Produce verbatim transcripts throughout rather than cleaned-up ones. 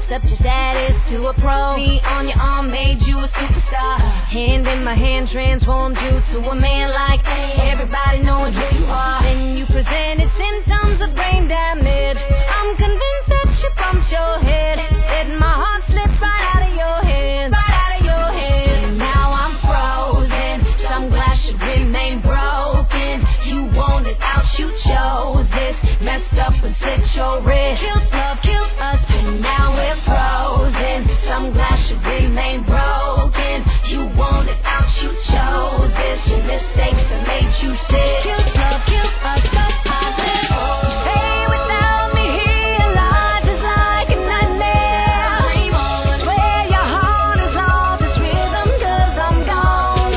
messed up your status to a pro. Me on your arm made you a superstar. Hand in my hand transformed you to a man like everybody knowing who you are. Then you presented symptoms of brain damage. I'm convinced that you bumped your head, letting my heart slip right out of your hands, right out of your hands. And now I'm frozen, so I'm glad you remain broken. You wanted out, you chose this. Messed up and slit your wrist. Killed love, killed us, but now we're frozen. So I'm glad you remain broken. You wanted out, you chose this. Your mistakes that made you sick. Killed love, killed us, but I live. You say without me here, life is like a nightmare. Dream on. Swear your heart is lost its rhythm, cause I'm gone.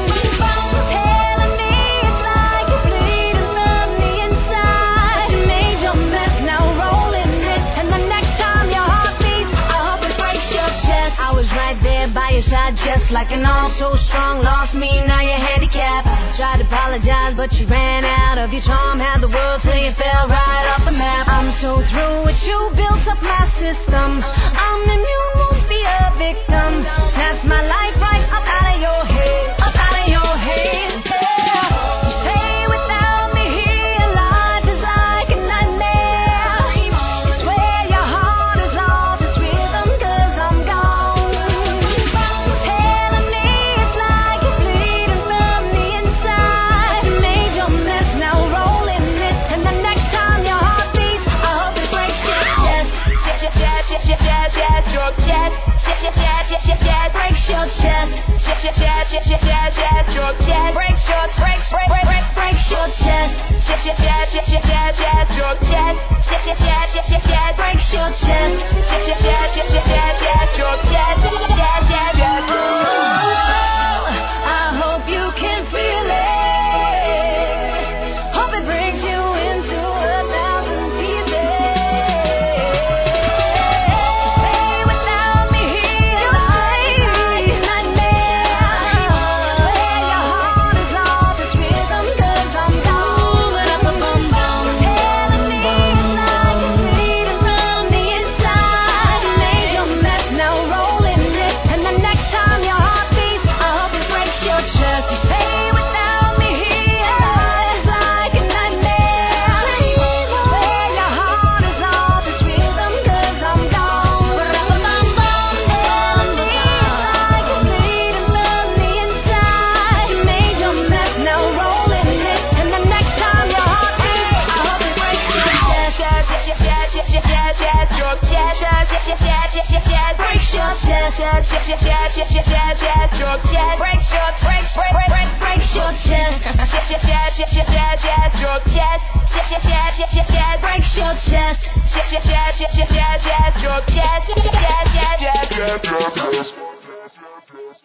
Telling me it's like you're bleeding from the inside. You made your mess, now rolling it. And the next time your heart beats, I hope it breaks your chest. I was right there by your side, just like an arm so strong. Lost me, now you're handicapped. Tried to apologize, but you ran out of your charm. Had the world till you fell right off the map. I'm so through with you, built up my system. I'm immune, won't be a victim. Snatch my life right up out of your head, up out of your hands. Yeah. You say without me here, life is like a nightmare. You swear your heart is lost its rhythm, cause I'm gone. Telling me it's like you're bleeding from the inside. You made your mess, now rolling it. And the next time your heart beats, I hope it breaks your chest. Chest, chest, chest, chest, chest, chest, your chest. Chest, chest, chest, chest, chest, chest, breaks your chest. Chest, chest, chest, chest, chest, chest, chest, your chest. Breaks your, breaks, break, break, break, breaks your chest. Chest, chest, chest, chest, chest, chest, chest, your chest. Chest, chest, chest, chest, chest, chest, breaks your chest. Chest, chest, chest, chest, chest, chest, chest, your chest. Chest, chest, chest. Oh, I hope you can feel it. Hope it brings you into a thousand pieces. Say without me here, life like a nightmare. Swear your heart is lost its rhythm, cause I'm gone. Telling me it's like you're bleeding from the inside. You made your mess, now rolling it. And the next time your heart beats, I hope it breaks your chest. You say without me here, it's like a nightmare. Swear your heart is lost its rhythm, cause I'm gone. Telling me it's like you're bleeding from the inside. You made your mess, now rolling it. And the next time your heart beats, I hope it breaks your chest. Chest, chest, chest, chest, chest, chest, chest, your chest. Chest, chest, chest, chest, chest, chest, breaks your chest. Chest, chest, chest, chest, chest, chest, chest, chest, your chest. Breaks your, breaks, break, break, break, breaks your chest. Chest, chest, chest, chest, chest, chest, chest, your chest. Chest, chest, chest, chest, chest, chest, breaks your chest. Chest, chest, chest, chest, chest, chest, chest, your chest. Chest, chest, chest, chest, chest, chest.